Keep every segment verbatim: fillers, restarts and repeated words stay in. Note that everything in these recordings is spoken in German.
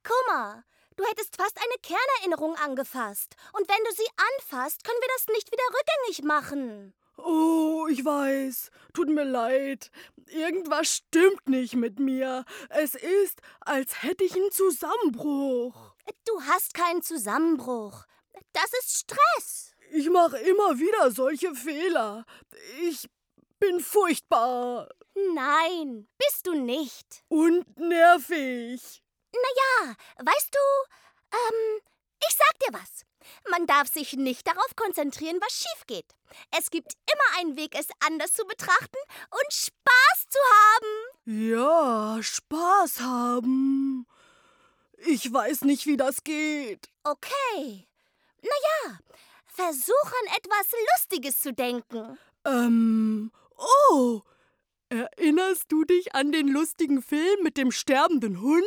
Kummer. Du hättest fast eine Kernerinnerung angefasst. Und wenn du sie anfasst, können wir das nicht wieder rückgängig machen. Oh, ich weiß. Tut mir leid. Irgendwas stimmt nicht mit mir. Es ist, als hätte ich einen Zusammenbruch. Du hast keinen Zusammenbruch. Das ist Stress. Ich mache immer wieder solche Fehler. Ich bin furchtbar. Nein, bist du nicht. Und nervig. Naja, weißt du, ähm, ich sag dir was. Man darf sich nicht darauf konzentrieren, was schief geht. Es gibt immer einen Weg, es anders zu betrachten und Spaß zu haben. Ja, Spaß haben. Ich weiß nicht, wie das geht. Okay. Naja, versuch an etwas Lustiges zu denken. Ähm, oh, erinnerst du dich an den lustigen Film mit dem sterbenden Hund?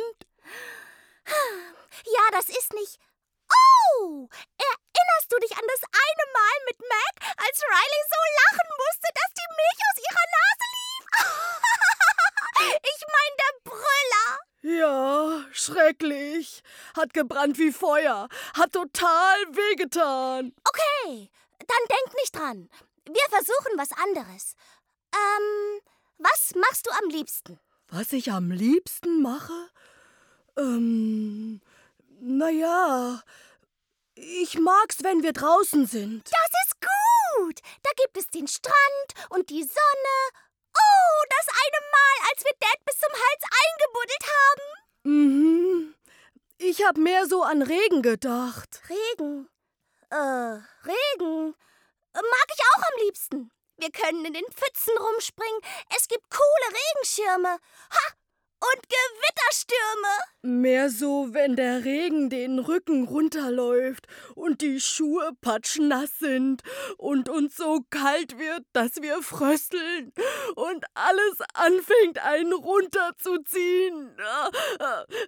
Ja, das ist nicht... Oh! Erinnerst du dich an das eine Mal mit Mac, als Riley so lachen musste, dass die Milch aus ihrer Nase lief? Ich mein, der Brüller. Ja, schrecklich. Hat gebrannt wie Feuer. Hat total wehgetan. Okay, dann denk nicht dran. Wir versuchen was anderes. Ähm, was machst du am liebsten? Was ich am liebsten mache? Ähm, naja, ich mag's, wenn wir draußen sind. Das ist gut. Da gibt es den Strand und die Sonne. Oh, das eine Mal, als wir Dad bis zum Hals eingebuddelt haben. Mhm. Ich hab mehr so an Regen gedacht. Regen? Äh, Regen? Mag ich auch am liebsten. Wir können in den Pfützen rumspringen. Es gibt coole Regenschirme. Ha! Und Gewitterstürme. Mehr so, wenn der Regen den Rücken runterläuft und die Schuhe patschnass sind und uns so kalt wird, dass wir frösteln und alles anfängt, einen runterzuziehen.